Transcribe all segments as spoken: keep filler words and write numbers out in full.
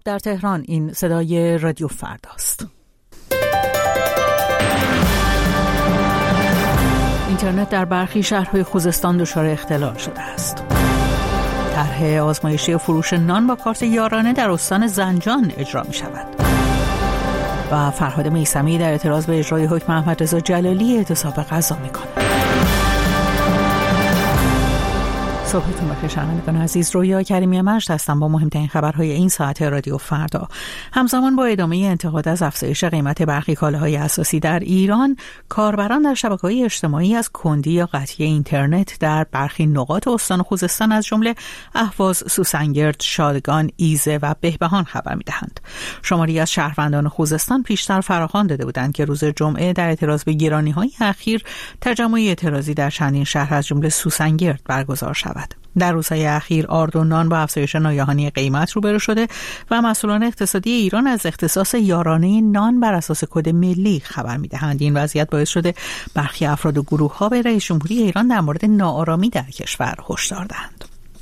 در تهران. این صدای رادیو فرداست. اینترنت در برخی شهرهای خوزستان دچار اختلال شده است. طرح آزمایشی فروش نان با کارت یارانه در استان زنجان اجرا می شود. و فرهاد میثمی در اعتراض به اجرای حکم احمدرضا جلالی اعتصاب غذا می کند. صبحتون بخیر شنوندگان عزیز، رویا کریمی مجد هستم با مهمترین خبرهای این ساعت رادیو فردا. همزمان با ادامه انتقاد از افزایش قیمت برخی کالاهای اساسی در ایران، کاربران در شبکه‌های اجتماعی از کندی یا قطعی اینترنت در برخی نقاط استان خوزستان از جمله اهواز، سوسنگرد، شادگان، ایزه و بهبهان خبر می‌دهند. شماری از شهروندان خوزستان پیشتر فراخوان داده بودند که روز جمعه در اعتراض به گرانی‌های اخیر تجمعی اعتراضی در چندین شهر از جمله سوسنگرد برگزار شود. در روزهای اخیر آرد و نان با افزایش ناگهانی قیمت روبرو شده و مسئولان اقتصادی ایران از اختصاص یارانه نان بر اساس کد ملی خبر می‌دهند. این وضعیت باعث شده برخی افراد و گروه‌ها به رئیس جمهوری ایران در مورد ناآرامی در کشور هشدار دهند.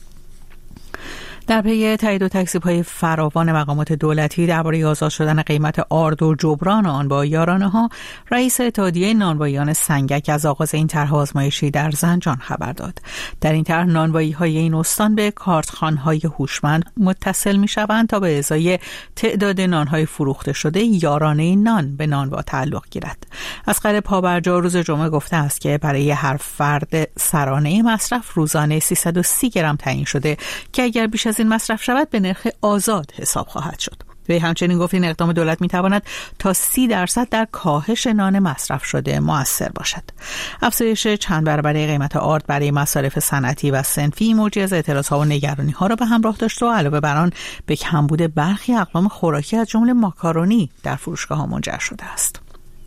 در پی تایید و تکذیب‌های فراوان مقامات دولتی درباره آزاد شدن قیمت آرد و جبران آن با یارانه‌ها، رئیس اتحادیه نانواییان سنگک از آغاز این طرح آزمایشی در زنجان خبر داد. در این طرح نانوایی‌های این استان به کارتخوان‌های هوشمند متصل می‌شوند تا به ازای تعداد نان‌های فروخته شده یارانه نان به نانوا تعلق گیرد. اصغر پابرجا روز جمعه گفته است که برای هر فرد سرانه مصرف روزانه سیصد و سی گرم تعیین شده که اگر بیش از این مصرف شود به نرخ آزاد حساب خواهد شد. وی همچنین گفت این اقدام دولت میتواند تا سی درصد در کاهش نان مصرف شده مؤثر باشد. افزایش چند برابره قیمت آرد برای مصارف صنعتی و صنفی موجی از اعتراضها و نگرانی‌ها را به همراه داشت و علاوه بر آن به کمبود برخی اقلام خوراکی از جمله ماکارونی در فروشگاه‌ها منجر شده است.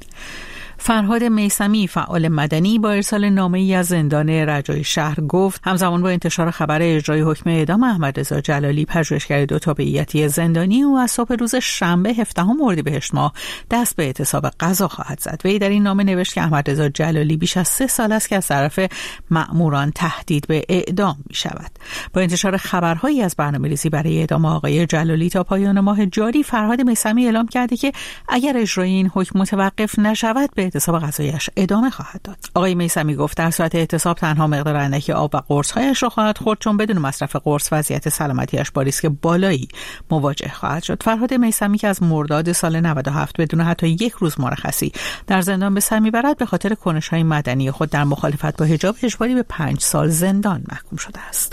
فرهاد میثمی فعال مدنی با ارسال نامه‌ای از زندان رجای شهر گفت همزمان با انتشار خبر اجرای حکم اعدام احمدرضا جلالی، پژوهشگر دو تابعیتی زندانی او از صبح روز شنبه هفدهم اردیبهشت ماه دست به اعتصاب غذا خواهد زد. وی در این نامه نوشت که احمدرضا جلالی بیش از سه سال است که از طرف مأموران تهدید به اعدام می‌شود. با انتشار خبرهایی از برنامه‌ریزی برای اعدام آقای جلالی تا پایان ماه جاری، فرهاد میثمی اعلام کرده که اگر اجرای این حکم متوقف نشود به اعتصاب غذایش ادامه خواهد داد. آقای میثمی گفت در صورت اعتصاب تنها مقدار اندکی آب و قرص‌هایش را خواهد خورد، چون بدون مصرف قرص وضعیت سلامتیش با ریسک بالایی مواجه خواهد شد. فرهاد میثمی که از مرداد سال نود و هفت بدون حتی یک روز مرخصی در زندان به سر میبرد، به خاطر کنش‌های مدنی خود در مخالفت با حجاب اجباری به پنج سال زندان محکوم شده است.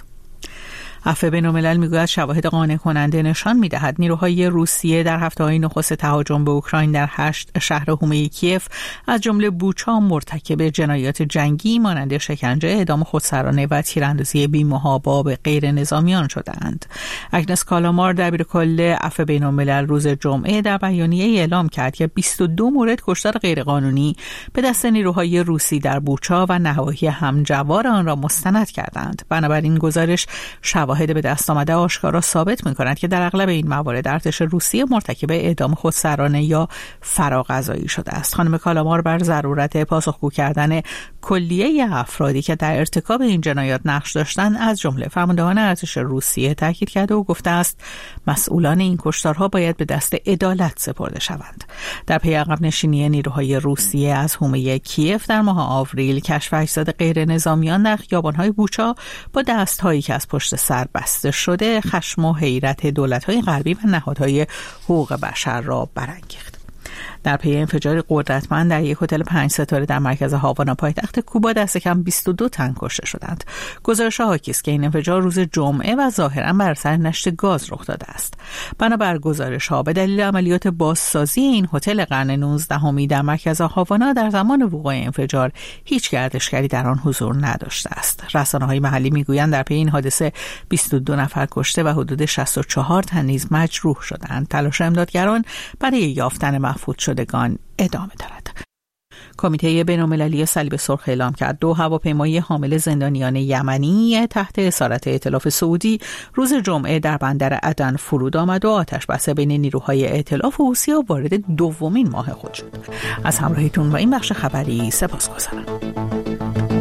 عفو بین‌الملل میگوید شواهد قانع کننده نشان میدهد نیروهای روسیه در هفته‌های نخست تهاجم به اوکراین در هشت شهر حومه کیف از جمله بوچا مرتکب جنایات جنگی مانند شکنجه، اعدام خودسرانه و تیراندازی بی‌محابا به غیر نظامیان شده‌اند. اگنس کالامار دبیرکل عفو بین‌الملل روز جمعه در بیانیه اعلام کرد که بیست و دو مورد کشتار غیرقانونی به دست نیروهای روسی در بوچا و نواحی همجوار آن را مستند کردند. بنابراین گزارش شواهد به دست آمده آشکارا ثابت می‌کند که در اغلب این موارد ارتش روسیه مرتکب اعدام خودسرانه یا فراغذایی شده است. خانم کالامار بر ضرورت پاسخگو کردن کلیه افرادی که در ارتکاب این جنایات نقش داشتند از جمله فرماندهان ارتش روسیه تاکید کرده و گفته است مسئولان این کشتارها باید به دست عدالت سپرده شوند. در پی عقب نشینی نیروهای روسیه از حومه کیف در ماه آوریل، کشف اجساد غیر نظامیان در خیابان‌های بوچا با دست‌هایی که از پشت سر بسته شده خشم و حیرت دولت‌های غربی و نهادهای حقوق بشر را برانگیخت. در پی انفجاری قدرتمند در یک هتل پنج ستاره در مرکز هاوانا پایتخت کوبا دست کم بیست و دو تن کشته شدند. گزارش‌ها حاکی است که این انفجار روز جمعه و ظاهراً بر اثر نشت گاز رخ داده است. بنابر گزارش‌ها به دلیل عملیات بازسازی این هتل قرن نوزدهمی در مرکز هاوانا در زمان وقوع انفجار هیچ گردشگری در آن حضور نداشته است. رسانه‌های محلی می‌گویند در پی این حادثه بیست و دو نفر کشته و حدود شصت و چهار تن نیز مجروح شدند. تلاش امدادگران برای یافتن مفقود شدگان ادامه دارد. کمیته بین‌المللی صلیب سرخ اعلام کرد دو هواپیمای حامل زندانیان یمنی تحت اسارت ائتلاف سعودی روز جمعه در بندر عدن فرود آمد و آتش بس بین نیروهای ائتلاف و حوثی‌ها وارد دومین ماه خود شد. از همراهیتون با این بخش خبری سپاسگزارم.